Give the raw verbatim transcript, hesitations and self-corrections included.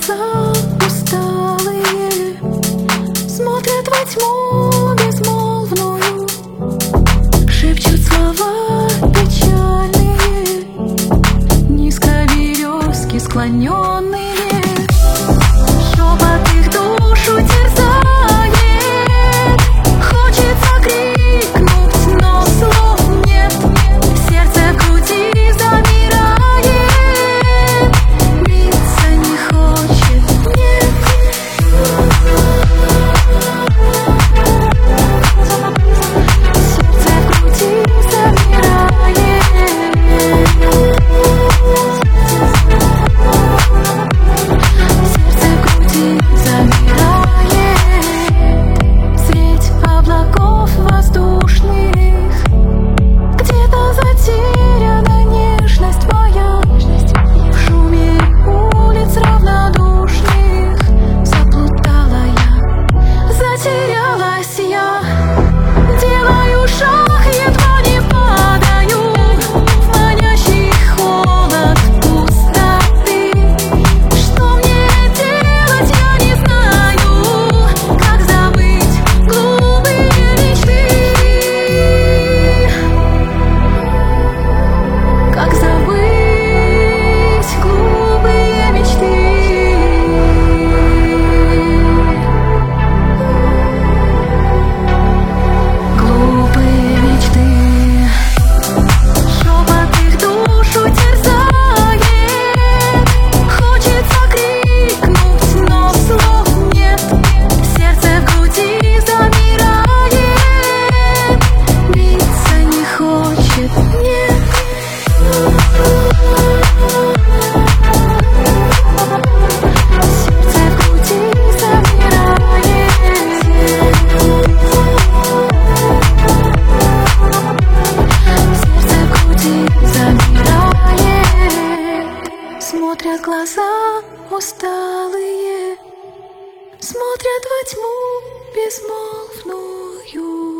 глаза усталые, смотрят во тьму безмолвную, шепчут слова печальные, низко березки склоненные. Шепот их душу терзает, хочется крикнуть, но слов нет. Сердце в груди замирает, биться не хочет, нет. Сердце в груди замирает, сердце в груди замирает. Средь облаков воздушных где-то затеряна нежность моя. В шуме улиц равнодушных заплутала я, затерялась я. Делаю шаг, едва не падаю в манящий холод пустоты. Что мне делать, я не знаю. Как забыть глупые мечты? Как забыть глупые мечты? Глупые мечты. Шепот их душу терзает, хочется крикнуть, но слов нет. Сердце в груди замирает, биться не хочет, нет. Сердце в груди замирает, сердце в груди замирает. Смотрят глаза усталые, смотрят во тьму безмолвную.